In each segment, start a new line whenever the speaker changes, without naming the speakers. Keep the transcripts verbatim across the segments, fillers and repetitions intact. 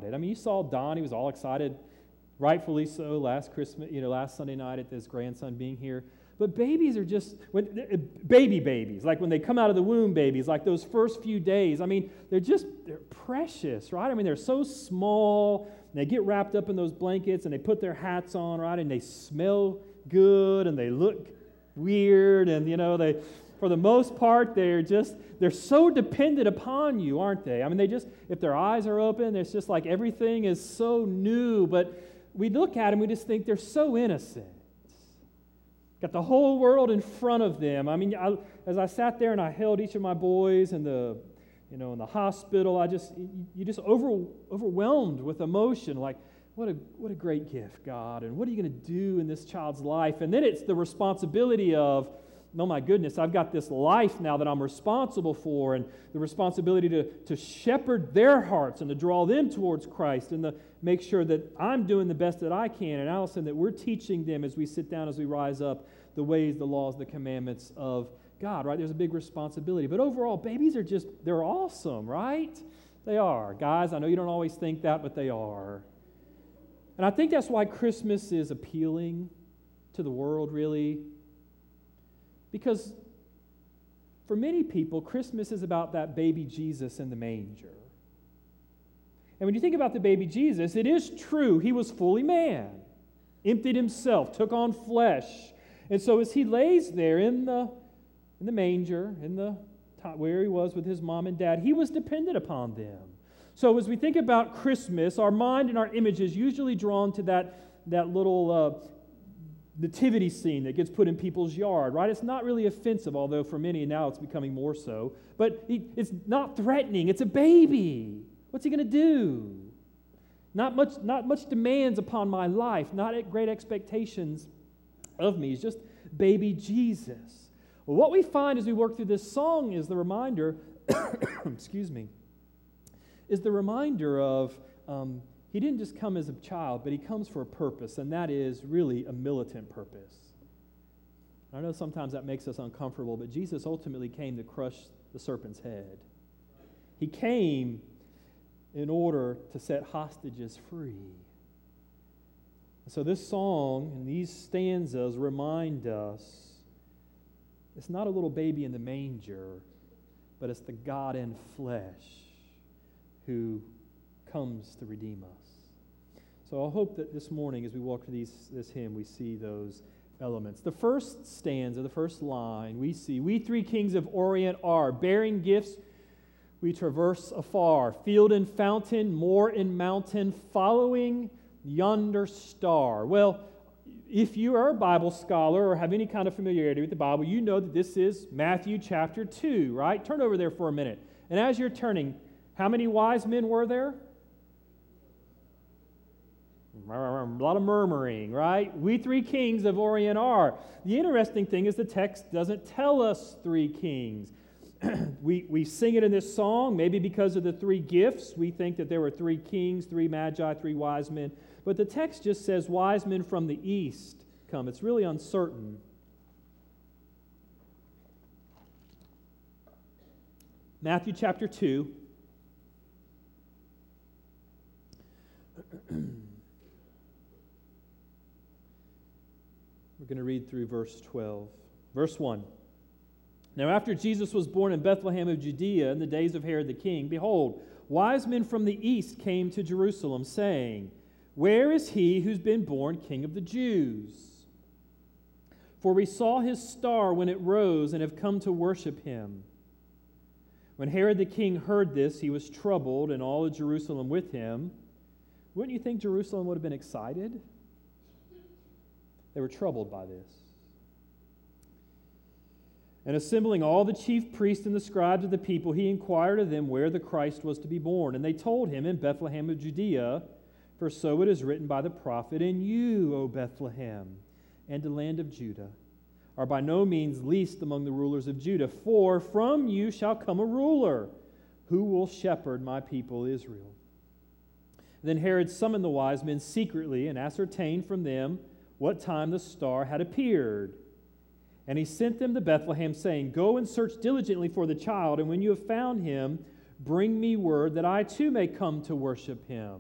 it. I mean, you saw Don, he was all excited, rightfully so, last Christmas, you know, last Sunday night at his grandson being here. But babies are just, when, baby babies, like when they come out of the womb babies, like those first few days, I mean, they're just, they're precious, right? I mean, they're so small, and they get wrapped up in those blankets, and they put their hats on, right? And they smell good, and they look weird, and, you know, they, for the most part, they're just, they're so dependent upon you, aren't they? I mean, they just, if their eyes are open, it's just like everything is so new, but we look at them, we just think they're so innocent. Got the whole world in front of them. I mean, I, as I sat there and I held each of my boys in the, you know, in the hospital, I just, you just over, overwhelmed with emotion, like, what a what a great gift, God, and what are you going to do in this child's life? And then it's the responsibility of, oh my goodness, I've got this life now that I'm responsible for, and the responsibility to, to shepherd their hearts and to draw them towards Christ and to make sure that I'm doing the best that I can. And Allison, that we're teaching them as we sit down, as we rise up, the ways, the laws, the commandments of God, right? There's a big responsibility. But overall, babies are just, they're awesome, right? They are. Guys, I know you don't always think that, but they are. And I think that's why Christmas is appealing to the world, really. Because for many people, Christmas is about that baby Jesus in the manger. And when you think about the baby Jesus, it is true, he was fully man, emptied himself, took on flesh. And so as he lays there in the, in the manger, in the where he was with his mom and dad, he was dependent upon them. So as we think about Christmas, our mind and our image is usually drawn to that, that little uh, nativity scene that gets put in people's yard, right? It's not really offensive, although for many now it's becoming more so. But it's not threatening. It's a baby. What's he going to do? Not much, not much demands upon my life, not great expectations of me. He's just baby Jesus. Well, what we find as we work through this song is the reminder, excuse me, is the reminder of um, he didn't just come as a child, but he comes for a purpose, and that is really a militant purpose. I know sometimes that makes us uncomfortable, but Jesus ultimately came to crush the serpent's head. He came in order to set hostages free. So this song and these stanzas remind us it's not a little baby in the manger, but it's the God in flesh who comes to redeem us. So I hope that this morning as we walk through these, this hymn, we see those elements. The first stanza, the first line, we see, we three kings of Orient are, bearing gifts we traverse afar, field and fountain, moor and mountain, following yonder star. Well, if you are a Bible scholar or have any kind of familiarity with the Bible, you know that this is Matthew chapter two, right? Turn over there for a minute. And as you're turning, how many wise men were there? A lot of murmuring, right? We three kings of Orient are. The interesting thing is the text doesn't tell us three kings. we, we sing it in this song, maybe because of the three gifts. We think that there were three kings, three magi, three wise men. But the text just says wise men from the east come. It's really uncertain. Matthew chapter two. We're going to read through verse twelve. Verse one. Now after Jesus was born in Bethlehem of Judea in the days of Herod the king, behold, wise men from the east came to Jerusalem, saying, where is he who's been born King of the Jews? For we saw his star when it rose and have come to worship him. When Herod the king heard this, he was troubled, and all of Jerusalem with him. Wouldn't you think Jerusalem would have been excited? They were troubled by this. And assembling all the chief priests and the scribes of the people, he inquired of them where the Christ was to be born. And they told him, in Bethlehem of Judea, for so it is written by the prophet, and you, O Bethlehem, and the land of Judah, are by no means least among the rulers of Judah, for from you shall come a ruler who will shepherd my people Israel. Then Herod summoned the wise men secretly and ascertained from them what time the star had appeared. And he sent them to Bethlehem, saying, go and search diligently for the child, and when you have found him, bring me word that I too may come to worship him.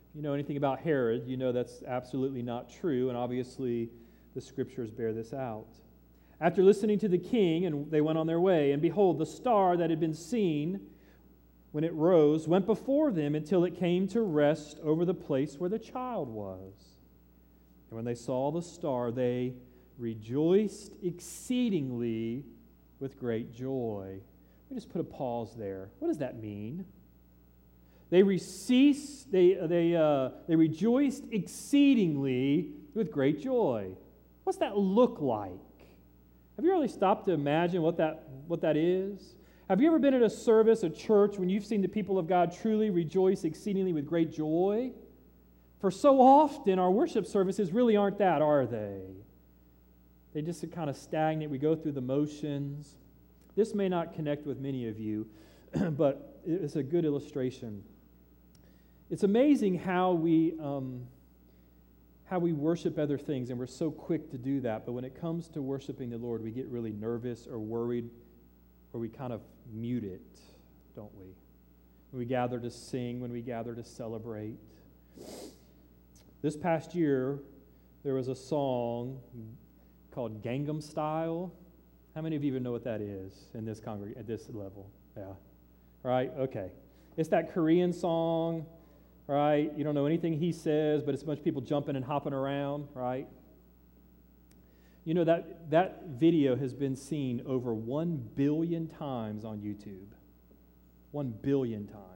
If you know anything about Herod, you know that's absolutely not true, and obviously the Scriptures bear this out. After listening to the king, and they went on their way, and behold, the star that had been seen when it rose went before them until it came to rest over the place where the child was. And when they saw the star, they rejoiced exceedingly with great joy. Let me just put a pause there. What does that mean? They receased, they, they, uh, they rejoiced exceedingly with great joy. What's that look like? Have you really stopped to imagine what that, what that is? Have you ever been at a service, a church, when you've seen the people of God truly rejoice exceedingly with great joy? For so often, our worship services really aren't that, are they? They just kind of stagnate. We go through the motions. This may not connect with many of you, but it's a good illustration. It's amazing how we um, how we worship other things, and we're so quick to do that. But when it comes to worshiping the Lord, we get really nervous or worried, or we kind of mute it, don't we? When we gather to sing, when we gather to celebrate. This past year, there was a song called Gangnam Style. How many of you even know what that is in this congreg- at this level? Yeah. Right? Okay. It's that Korean song, right? You don't know anything he says, but it's a bunch of people jumping and hopping around, right? You know, that, that video has been seen over one billion times on YouTube. One billion times.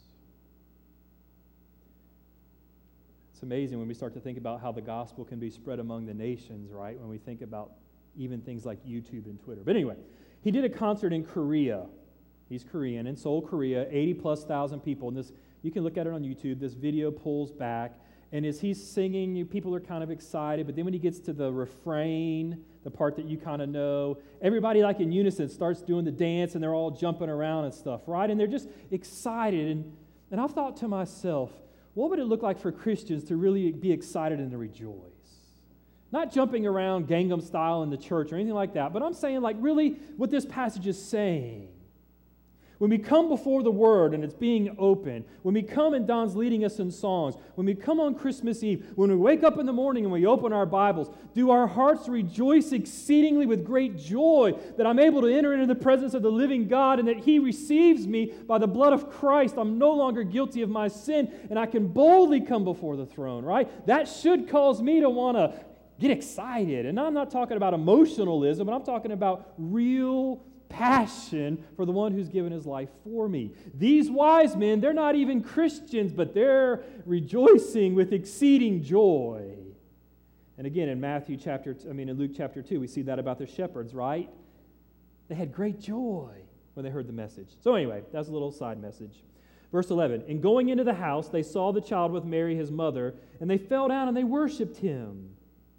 It's amazing when we start to think about how the gospel can be spread among the nations, right? When we think about even things like YouTube and Twitter. But anyway, he did a concert in Korea. He's Korean, in Seoul, Korea, eighty plus thousand people. And this, you can look at it on YouTube. This video pulls back. And as he's singing, you, people are kind of excited. But then when he gets to the refrain, the part that you kind of know, everybody like in unison starts doing the dance and they're all jumping around and stuff, right? And they're just excited. And, and I've thought to myself, what would it look like for Christians to really be excited and to rejoice? Not jumping around Gangnam Style in the church or anything like that, but I'm saying like really what this passage is saying. When we come before the Word and it's being open, when we come and Don's leading us in songs, when we come on Christmas Eve, when we wake up in the morning and we open our Bibles, do our hearts rejoice exceedingly with great joy that I'm able to enter into the presence of the living God and that He receives me by the blood of Christ? I'm no longer guilty of my sin and I can boldly come before the throne, right? That should cause me to want to get excited. And I'm not talking about emotionalism, but I'm talking about real passion for the one who's given his life for me. These wise men, they're not even Christians, but they're rejoicing with exceeding joy. And again, in Matthew chapter, I mean in Luke chapter two, we see that about the shepherds, right? They had great joy when they heard the message. So anyway, that's a little side message. Verse eleven, and going into the house, they saw the child with Mary, his mother, and they fell down and they worshipped him.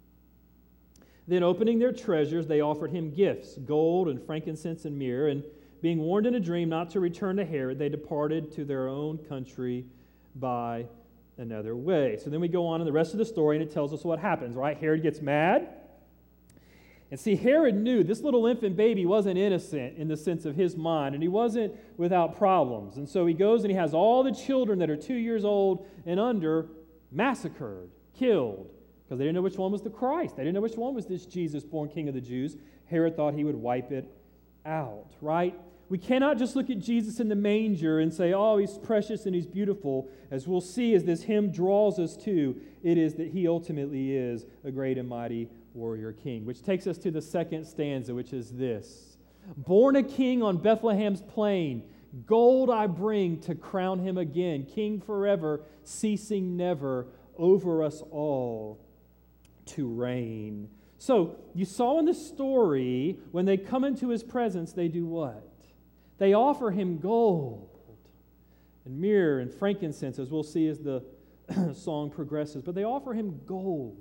Then opening their treasures, they offered him gifts, gold and frankincense and myrrh. And being warned in a dream not to return to Herod, they departed to their own country by another way. So then we go on in the rest of the story, and it tells us what happens, right? Herod gets mad. And see, Herod knew this little infant baby wasn't innocent in the sense of his mind, and he wasn't without problems. And so he goes and he has all the children that are two years old and under massacred, killed. Because they didn't know which one was the Christ. They didn't know which one was this Jesus, born King of the Jews. Herod thought he would wipe it out, right? We cannot just look at Jesus in the manger and say, oh, he's precious and he's beautiful. As we'll see as this hymn draws us to, it is that he ultimately is a great and mighty warrior king. Which takes us to the second stanza, which is this. Born a king on Bethlehem's plain, gold I bring to crown him again. King forever, ceasing never, over us all to reign. So, you saw in the story, when they come into his presence, they do what? They offer him gold and myrrh and frankincense, as we'll see as the song progresses. But they offer him gold.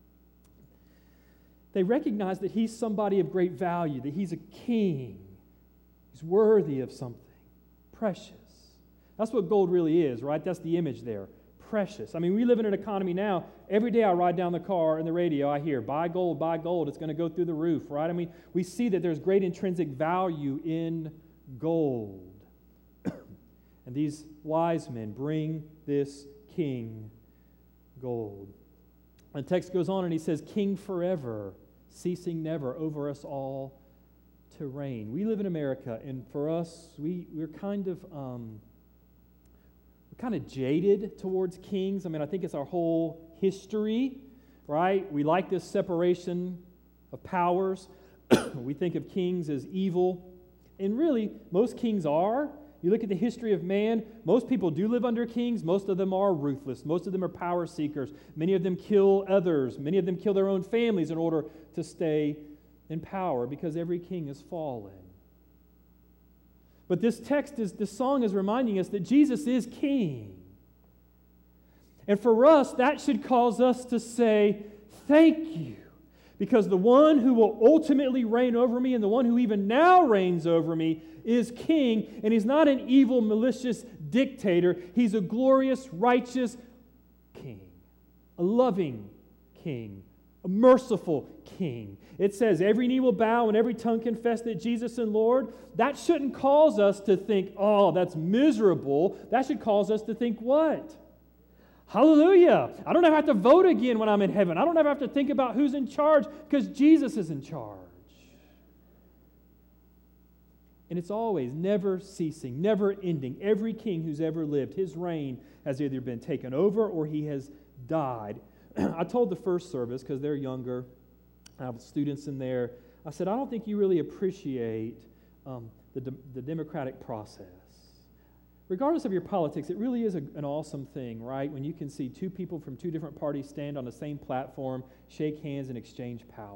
They recognize that he's somebody of great value, that he's a king. He's worthy of something precious. That's what gold really is, right? That's the image there. Precious. I mean, we live in an economy now. Every day I ride down the car and the radio, I hear, buy gold, buy gold. It's going to go through the roof, right? I mean, we see that there's great intrinsic value in gold. And these wise men bring this king gold. The text goes on and he says, King forever, ceasing never, over us all to reign. We live in America, and for us, we, we're kind of um, we're kind of jaded towards kings. I mean, I think it's our whole history, right? We like this separation of powers. We think of kings as evil. And really, most kings are. You look at the history of man, most people do live under kings. Most of them are ruthless. Most of them are power seekers. Many of them kill others. Many of them kill their own families in order to stay in power because every king has fallen. But this text, is this song is reminding us that Jesus is king. And for us, that should cause us to say, thank you. Because the one who will ultimately reign over me and the one who even now reigns over me is king. And he's not an evil, malicious dictator. He's a glorious, righteous king. A loving king. A merciful king. It says every knee will bow and every tongue confess that Jesus is Lord. That shouldn't cause us to think, oh, that's miserable. That should cause us to think what? Hallelujah. I don't ever have to vote again when I'm in heaven. I don't ever have to think about who's in charge because Jesus is in charge. And it's always never ceasing, never ending. Every king who's ever lived, his reign has either been taken over or he has died. I told the first service, because they're younger, I have students in there, I said, I don't think you really appreciate um, the, de- the democratic process. Regardless of your politics, it really is a, an awesome thing, right? When you can see two people from two different parties stand on the same platform, shake hands, and exchange power.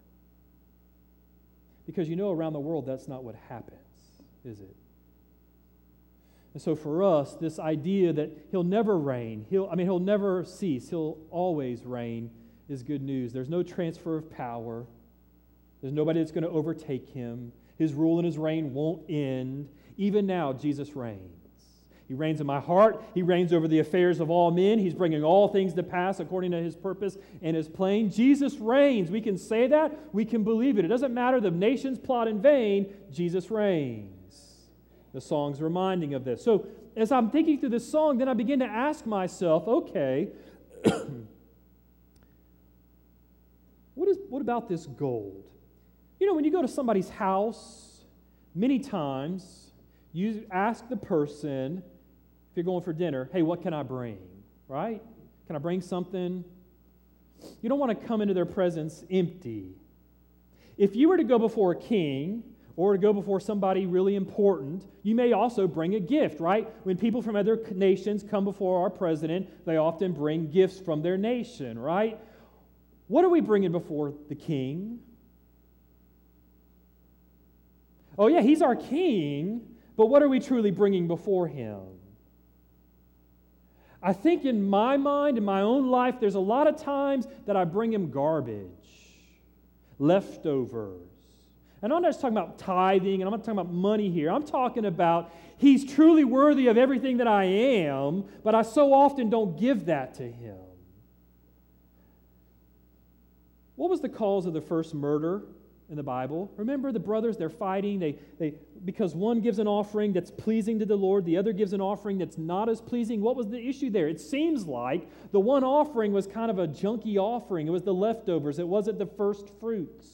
Because you know around the world that's not what happens, is it? And so for us, this idea that he'll never reign, he'll, I mean, he'll never cease, he'll always reign, is good news. There's no transfer of power. There's nobody that's going to overtake him. His rule and his reign won't end. Even now, Jesus reigns. He reigns in my heart. He reigns over the affairs of all men. He's bringing all things to pass according to his purpose and his plan. Jesus reigns. We can say that. We can believe it. It doesn't matter the nations plot in vain. Jesus reigns. The song's reminding of this. So as I'm thinking through this song, then I begin to ask myself, okay, what is what about this gold? You know, when you go to somebody's house, many times you ask the person, if you're going for dinner, hey, what can I bring? Right? Can I bring something? You don't want to come into their presence empty. If you were to go before a king or to go before somebody really important, you may also bring a gift, right? When people from other nations come before our president, they often bring gifts from their nation, right? What are we bringing before the king? Oh yeah, he's our king, but what are we truly bringing before him? I think in my mind, in my own life, there's a lot of times that I bring him garbage, leftovers. And I'm not just talking about tithing, and I'm not talking about money here. I'm talking about he's truly worthy of everything that I am, but I so often don't give that to him. What was the cause of the first murder in the Bible? Remember the brothers, they're fighting. They, they, because one gives an offering that's pleasing to the Lord, the other gives an offering that's not as pleasing. What was the issue there? It seems like the one offering was kind of a junky offering. It was the leftovers. It wasn't the first fruits.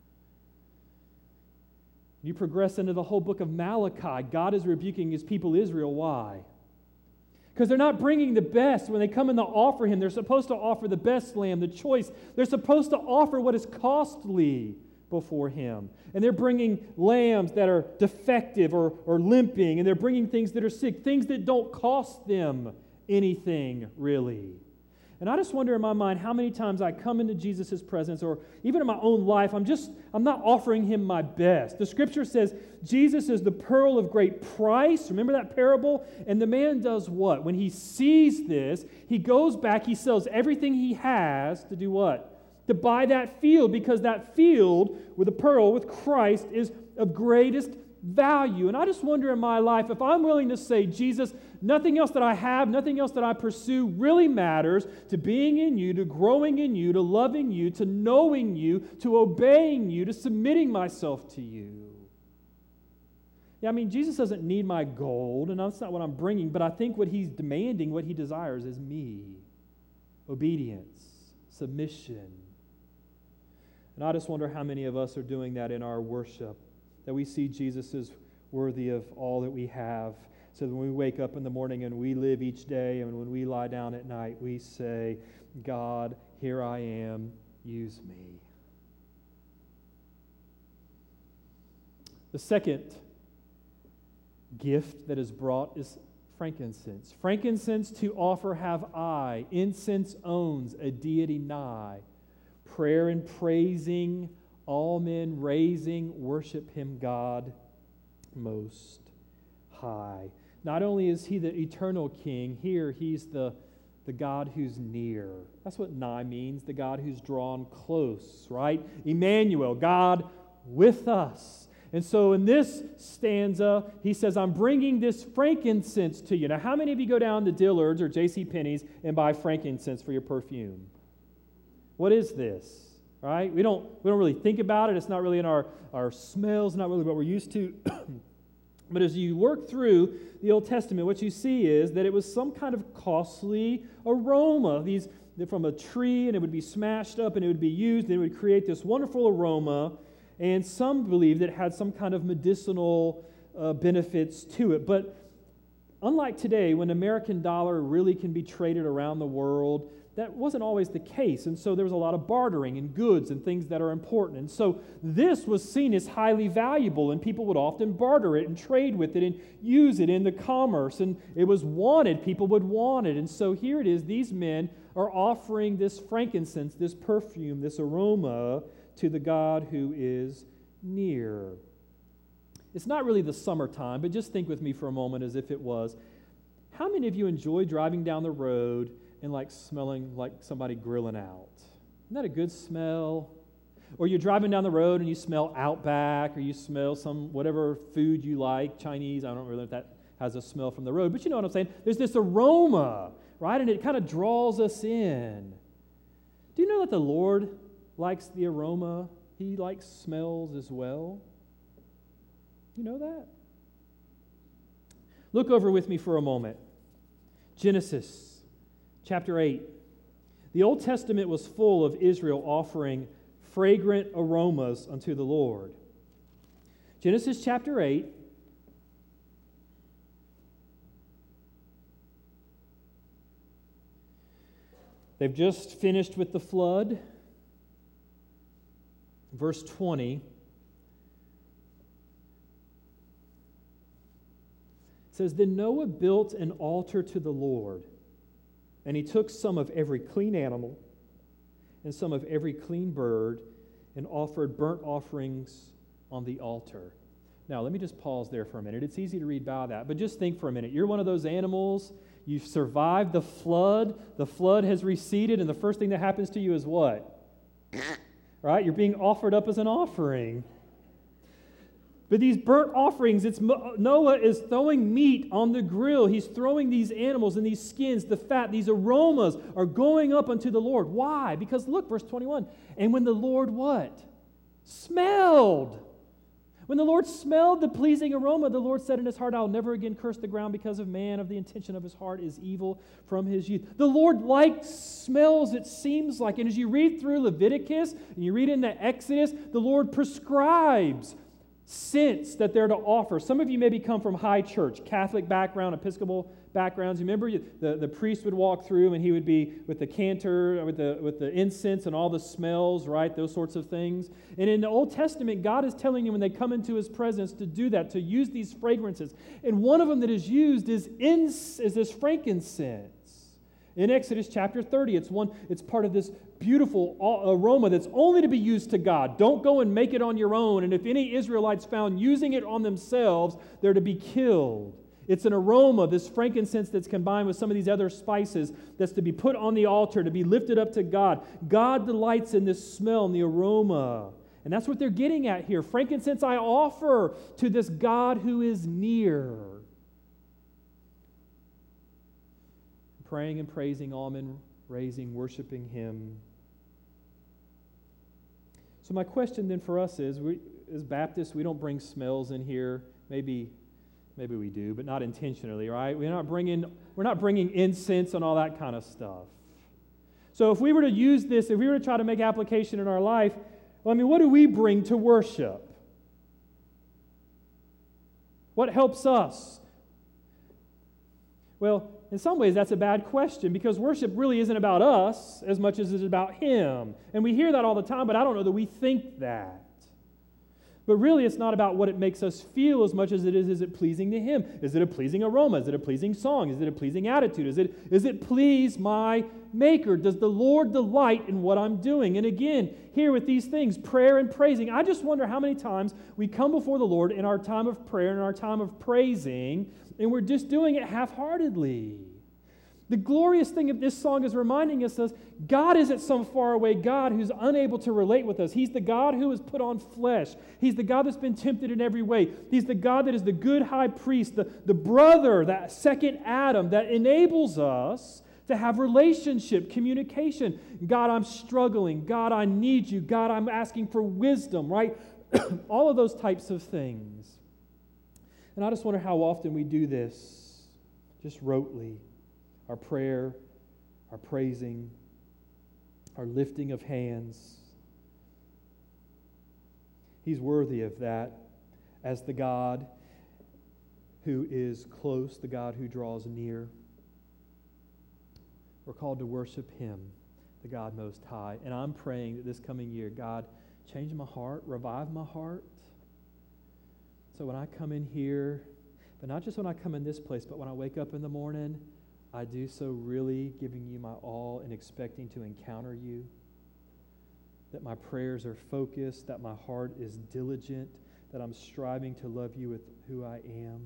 You progress into the whole book of Malachi. God is rebuking his people Israel. Why? Because they're not bringing the best. When they come in to offer him, they're supposed to offer the best lamb, the choice. They're supposed to offer what is costly before him. And they're bringing lambs that are defective or, or limping, and they're bringing things that are sick, things that don't cost them anything, really. And I just wonder in my mind how many times I come into Jesus' presence, or even in my own life, I'm just, I'm not offering him my best. The scripture says Jesus is the pearl of great price. Remember that parable? And the man does what? When he sees this, he goes back, he sells everything he has to do what? To buy that field, because that field with a pearl, with Christ, is of greatest value. And I just wonder in my life if I'm willing to say, Jesus, nothing else that I have, nothing else that I pursue really matters to being in you, to growing in you, to loving you, to knowing you, to obeying you, to submitting myself to you. Yeah, I mean, Jesus doesn't need my gold, and that's not what I'm bringing, but I think what he's demanding, what he desires is me. obedience, submission. And I just wonder how many of us are doing that in our worship, that we see Jesus as worthy of all that we have, so that when we wake up in the morning and we live each day, and when we lie down at night, we say, God, here I am, use me. The second gift that is brought is frankincense. Frankincense to offer have I, incense owns a deity nigh. Prayer and praising, all men raising, worship him God most high. Not only is he the eternal king, here he's the, the God who's near. That's what nigh means, the God who's drawn close, right? Emmanuel, God with us. And so in this stanza, he says, I'm bringing this frankincense to you. Now, how many of you go down to Dillard's or J C Penney's and buy frankincense for your perfume? What is this? Right? We don't, we don't really think about it. It's not really in our, our smells, not really what we're used to. But as you work through the Old Testament, what you see is that it was some kind of costly aroma. These from a tree, and it would be smashed up, and it would be used, and it would create this wonderful aroma. And some believed it had some kind of medicinal uh, benefits to it. But unlike today, when the American dollar really can be traded around the world, that wasn't always the case. And so there was a lot of bartering in goods and things that are important. And so this was seen as highly valuable, and people would often barter it and trade with it and use it in the commerce. And it was wanted. People would want it. And so here it is. These men are offering this frankincense, this perfume, this aroma to the God who is near. It's not really the summertime, but just think with me for a moment as if it was. How many of you enjoy driving down the road and like smelling like somebody grilling out? Isn't that a good smell? Or you're driving down the road and you smell Outback, or you smell some whatever food you like, Chinese. I don't really know if that has a smell from the road, but you know what I'm saying. There's this aroma, right? And it kind of draws us in. Do you know that the Lord likes the aroma? He likes smells as well. You know that? Look over with me for a moment. Genesis chapter eight. The Old Testament was full of Israel offering fragrant aromas unto the Lord. Genesis chapter eight. They've just finished with the flood. Verse twenty says, Then Noah built an altar to the Lord, and he took some of every clean animal and some of every clean bird and offered burnt offerings on the altar. Now, let me just pause there for a minute. It's easy to read by that, but just think for a minute. You're one of those animals. You've survived the flood. The flood has receded, and the first thing that happens to you is what? Right? You're being offered up as an offering. But these burnt offerings, it's Noah is throwing meat on the grill. He's throwing these animals and these skins, the fat, these aromas are going up unto the Lord. Why? Because look, verse twenty-one. And when the Lord what? Smelled. When the Lord smelled the pleasing aroma, the Lord said in his heart, I'll never again curse the ground because of man, of the intention of his heart is evil from his youth. The Lord likes smells, it seems like. And as you read through Leviticus and you read into Exodus, the Lord prescribes scents that they're to offer. Some of you maybe come from high church, Catholic background, Episcopal backgrounds. You remember the, the priest would walk through and he would be with the cantor, with the, with the incense and all the smells, right? Those sorts of things. And in the Old Testament, God is telling you when they come into his presence to do that, to use these fragrances. And one of them that is used is, ins- is this frankincense. In Exodus chapter thirty, it's one. It's part of this beautiful aroma that's only to be used to God. Don't go and make it on your own. And if any Israelites found using it on themselves, they're to be killed. It's an aroma, this frankincense that's combined with some of these other spices that's to be put on the altar, to be lifted up to God. God delights in this smell and the aroma. And that's what they're getting at here. Frankincense I offer to this God who is near. Praying and praising, all men raising, worshiping him. So my question then for us is, we, as Baptists, we don't bring smells in here. Maybe, maybe we do, but not intentionally, right? We're not bringing, we're not bringing incense and all that kind of stuff. So if we were to use this, if we were to try to make application in our life, well, I mean, what do we bring to worship? What helps us? Well, in some ways, that's a bad question because worship really isn't about us as much as it's about Him. And we hear that all the time, but I don't know that we think that. But really, it's not about what it makes us feel as much as it is, is it pleasing to Him? Is it a pleasing aroma? Is it a pleasing song? Is it a pleasing attitude? Is it, is it please my Maker? Does the Lord delight in what I'm doing? And again, here with these things, prayer and praising, I just wonder how many times we come before the Lord in our time of prayer, in our time of praising, and we're just doing it half-heartedly. The glorious thing of this song is reminding us is God isn't some faraway God who's unable to relate with us. He's the God who has put on flesh. He's the God that's been tempted in every way. He's the God that is the good high priest, the, the brother, that second Adam that enables us to have relationship, communication. God, I'm struggling. God, I need you. God, I'm asking for wisdom, right? All of those types of things. And I just wonder how often we do this, just rotely. Our prayer, our praising, our lifting of hands. He's worthy of that as the God who is close, the God who draws near. We're called to worship Him, the God Most High. And I'm praying that this coming year, God, change my heart, revive my heart. So when I come in here, but not just when I come in this place, but when I wake up in the morning, I do so really giving you my all and expecting to encounter you. That my prayers are focused, that my heart is diligent, that I'm striving to love you with who I am.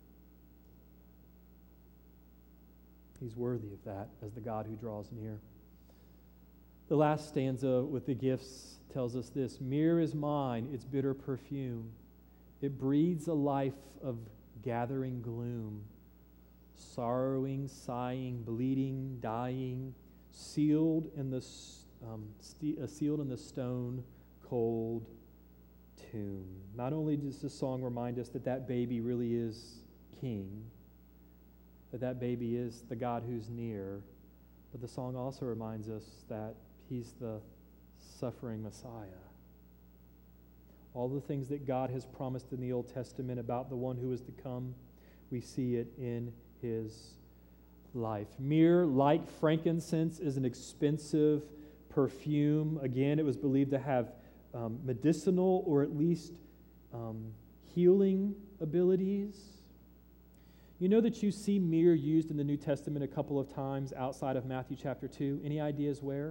He's worthy of that as the God who draws near. The last stanza with the gifts tells us this: Myrrh is mine, its bitter perfume. It breathes a life of gathering gloom. Sorrowing, sighing, bleeding, dying, sealed in the um, st- uh, sealed in the stone cold tomb. Not only does this song remind us that that baby really is king, that that baby is the God who's near, but the song also reminds us that He's the suffering Messiah. All the things that God has promised in the Old Testament about the one who is to come, we see it in His life. Myrrh, like frankincense, is an expensive perfume. Again, it was believed to have um, medicinal or at least um, healing abilities. You know that you see myrrh used in the New Testament a couple of times outside of Matthew chapter two. Any ideas where?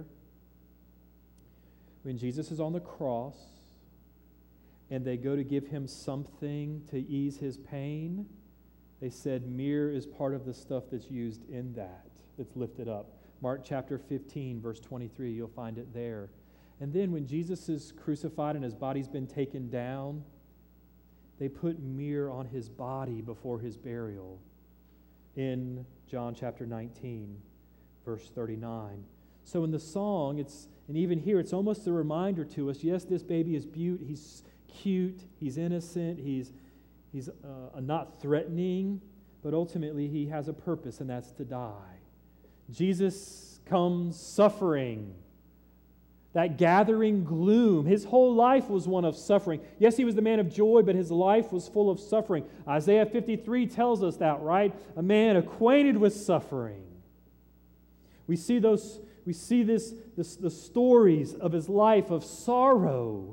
When Jesus is on the cross and they go to give Him something to ease His pain, they said myrrh is part of the stuff that's used in that, that's lifted up. Mark chapter fifteen, verse twenty-three, you'll find it there. And then when Jesus is crucified and His body's been taken down, they put myrrh on His body before His burial in John chapter nineteen, verse thirty-nine. So in the song, it's and even here, it's almost a reminder to us, yes, this baby is beaut, he's cute, he's innocent, he's He's uh, not threatening, but ultimately He has a purpose, and that's to die. Jesus comes suffering. That gathering gloom. His whole life was one of suffering. Yes, He was the man of joy, but His life was full of suffering. Isaiah fifty-three tells us that, right? A man acquainted with suffering. We see those. We see this, this the stories of His life of sorrow.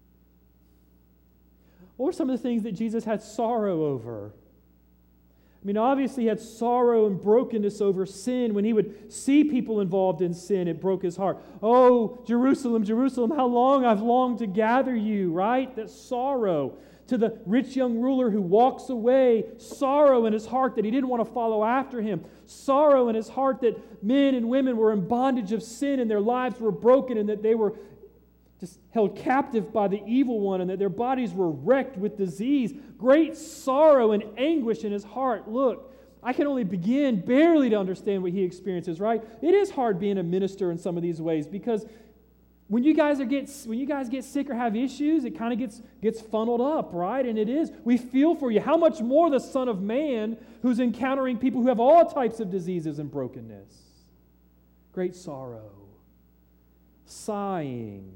What were some of the things that Jesus had sorrow over? I mean, obviously He had sorrow and brokenness over sin. When He would see people involved in sin, it broke His heart. Oh, Jerusalem, Jerusalem, how long I've longed to gather you, right? That sorrow. To the rich young ruler who walks away, sorrow in his heart that he didn't want to follow after Him. Sorrow in his heart that men and women were in bondage of sin and their lives were broken and that they were just held captive by the evil one and that their bodies were wrecked with disease. Great sorrow and anguish in his heart. Look, I can only begin barely to understand what he experiences, right? It is hard being a minister in some of these ways because when you guys are get when you guys get sick or have issues, it kind of gets gets funneled up, right? And it is. We feel for you. How much more the Son of Man who's encountering people who have all types of diseases and brokenness. great sorrow, sighing.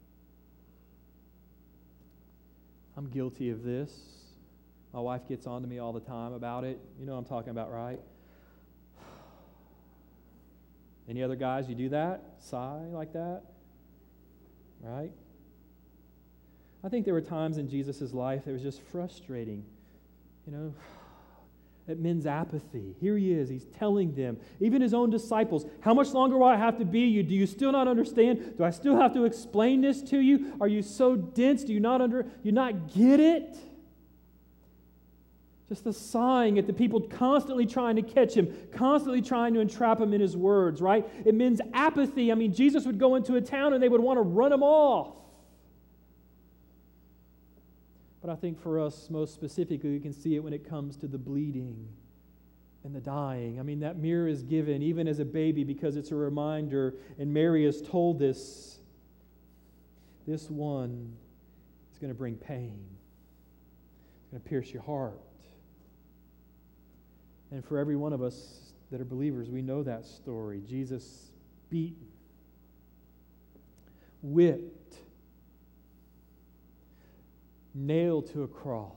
I'm guilty of this. My wife gets on to me all the time about it. You know what I'm talking about, right? Any other guys, you do that? Sigh like that? Right? I think there were times in Jesus' life that was just frustrating. You know, at men's apathy. Here he is. He's telling them, even his own disciples, how much longer will I have to be you? Do you still not understand? Do I still have to explain this to you? Are you so dense? Do you not under you not get it? Just the sighing at the people constantly trying to catch him, constantly trying to entrap him in his words, right? It means apathy. I mean, Jesus would go into a town and they would want to run him off. But I think for us, most specifically, we can see it when it comes to the bleeding and the dying. I mean, that mirror is given even as a baby because it's a reminder, and Mary is told this, this one is going to bring pain. It's going to pierce your heart. And for every one of us that are believers, we know that story. Jesus beaten, whipped, nailed to a cross.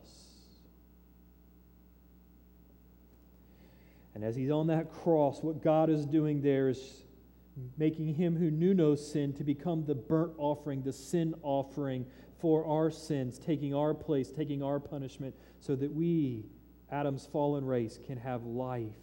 And as he's on that cross, what God is doing there is making him who knew no sin to become the burnt offering, the sin offering for our sins, taking our place, taking our punishment, so that we, Adam's fallen race, can have life.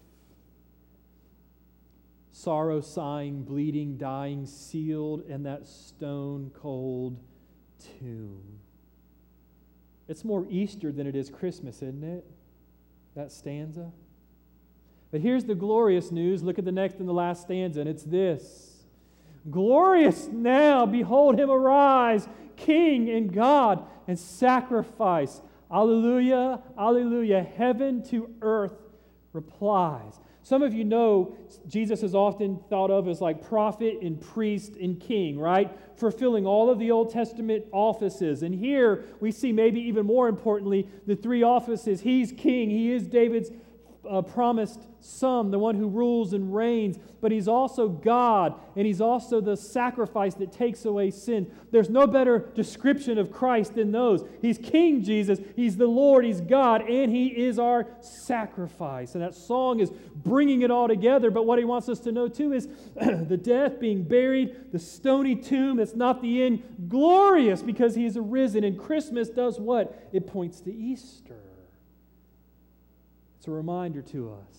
Sorrow, sighing, bleeding, dying, sealed in that stone-cold tomb. It's more Easter than it is Christmas, isn't it? That stanza. But here's the glorious news. Look at the next and the last stanza, and it's this. Glorious now, behold him arise, King and God, and sacrifice. Alleluia, alleluia. Heaven to earth replies. Some of you know Jesus is often thought of as like prophet and priest and king, right? Fulfilling all of the Old Testament offices. And here we see maybe even more importantly the three offices. He's king. He is David's uh, promised son, the one who rules and reigns. But he's also God, and he's also the sacrifice that takes away sin. There's no better description of Christ than those. He's King Jesus, he's the Lord, he's God, and he is our sacrifice. And that song is bringing it all together, but what he wants us to know too is the death, being buried, the stony tomb, that's not the end, glorious because he is arisen. And Christmas does what? It points to Easter. It's a reminder to us.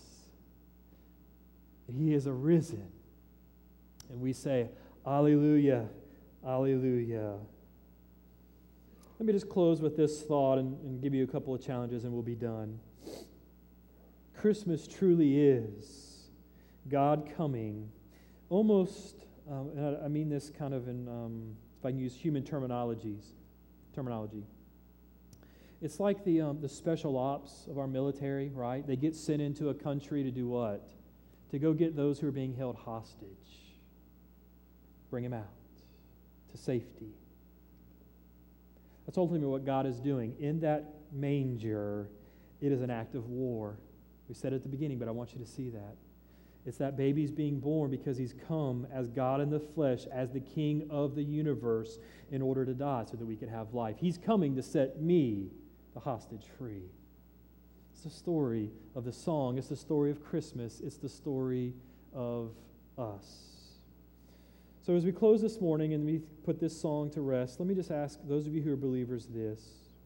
He is arisen. And we say, Alleluia, Alleluia. Let me just close with this thought and, and give you a couple of challenges and we'll be done. Christmas truly is God coming almost, um, and I, I mean this kind of in, um, if I can use human terminologies, terminology. It's like the, um, the special ops of our military, right? They get sent into a country to do what? To go get those who are being held hostage. Bring them out to safety. That's ultimately what God is doing. In that manger, it is an act of war. We said it at the beginning, but I want you to see that. It's that baby's being born because he's come as God in the flesh, as the King of the universe, in order to die so that we could have life. He's coming to set me, the hostage, free. It's the story of the song. It's the story of Christmas. It's the story of us. So as we close this morning and we put this song to rest, let me just ask those of you who are believers this.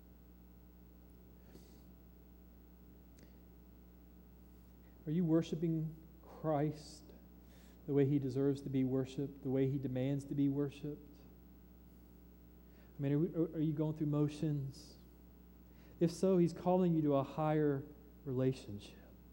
Are you worshiping Christ the way he deserves to be worshiped, the way he demands to be worshiped? I mean, are, we, are you going through motions? If so, he's calling you to a higher relationship.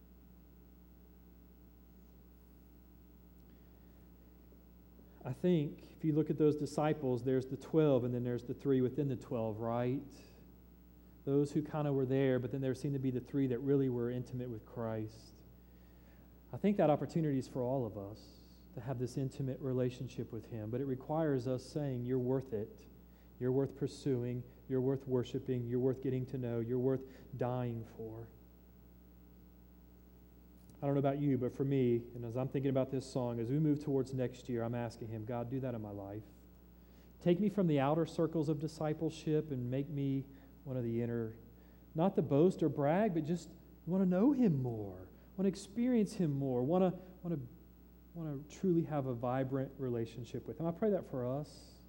I think if you look at those disciples, there's the twelve and then there's the three within the twelve, right? Those who kind of were there, but then there seemed to be the three that really were intimate with Christ. I think that opportunity is for all of us to have this intimate relationship with him, but it requires us saying, you're worth it. You're worth pursuing. You're worth worshiping. You're worth getting to know. You're worth dying for. I don't know about you, but for me, and as I'm thinking about this song, as we move towards next year, I'm asking Him, God, do that in my life. Take me from the outer circles of discipleship and make me one of the inner, not to boast or brag, but just want to know Him more, want to experience Him more, want to want to want to truly have a vibrant relationship with Him. I pray that for us.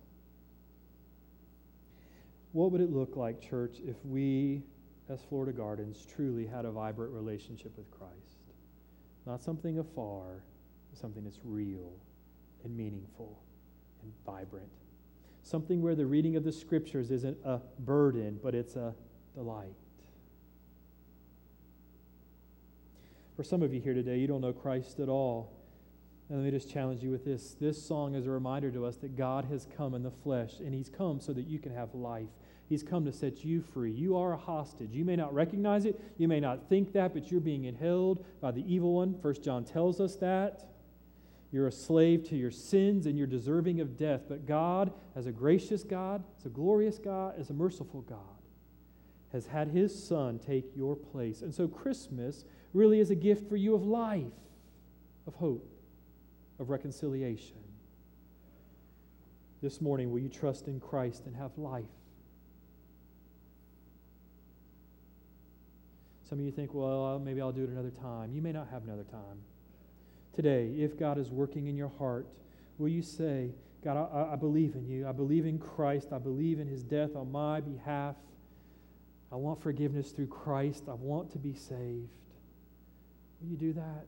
What would it look like, church, if we, as Florida Gardens, truly had a vibrant relationship with Christ? Not something afar, but something that's real and meaningful and vibrant. Something where the reading of the Scriptures isn't a burden, but it's a delight. For some of you here today, you don't know Christ at all. And let me just challenge you with this. This song is a reminder to us that God has come in the flesh, and He's come so that you can have life. He's come to set you free. You are a hostage. You may not recognize it. You may not think that, but you're being held by the evil one. First John tells us that. You're a slave to your sins, and you're deserving of death. But God, as a gracious God, as a glorious God, as a merciful God, has had His Son take your place. And so Christmas really is a gift for you of life, of hope, of reconciliation. This morning, will you trust in Christ and have life? Some of you think, well, maybe I'll do it another time. You may not have another time. Today, if God is working in your heart, will you say, God, I, I believe in you. I believe in Christ. I believe in His death on my behalf. I want forgiveness through Christ. I want to be saved. Will you do that?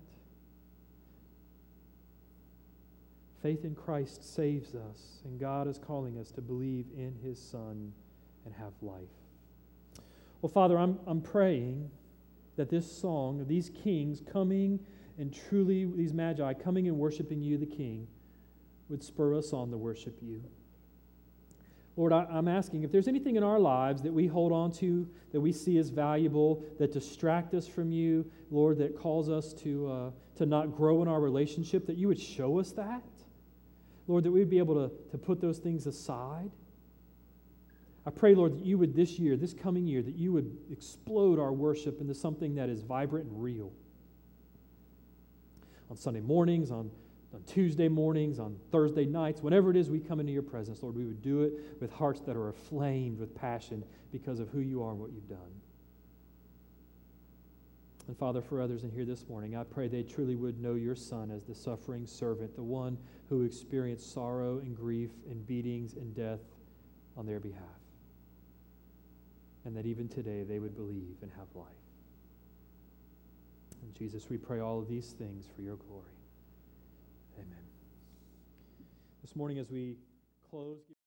Faith in Christ saves us, and God is calling us to believe in His Son and have life. Well, Father, I'm, I'm praying that this song, these kings coming and truly, these magi coming and worshiping you, the King, would spur us on to worship you. Lord, I, I'm asking if there's anything in our lives that we hold on to, that we see as valuable, that distract us from you, Lord, that calls us to, uh, to not grow in our relationship, that you would show us that. Lord, that we would be able to, to put those things aside. I pray, Lord, that you would this year, this coming year, that you would explode our worship into something that is vibrant and real. On Sunday mornings, on, on Tuesday mornings, on Thursday nights, whenever it is we come into your presence, Lord, we would do it with hearts that are aflamed with passion because of who you are and what you've done. And Father, for others in here this morning, I pray they truly would know your Son as the suffering servant, the one who experienced sorrow and grief and beatings and death on their behalf. And that even today they would believe and have life. And Jesus, we pray all of these things for your glory. Amen. This morning as we close...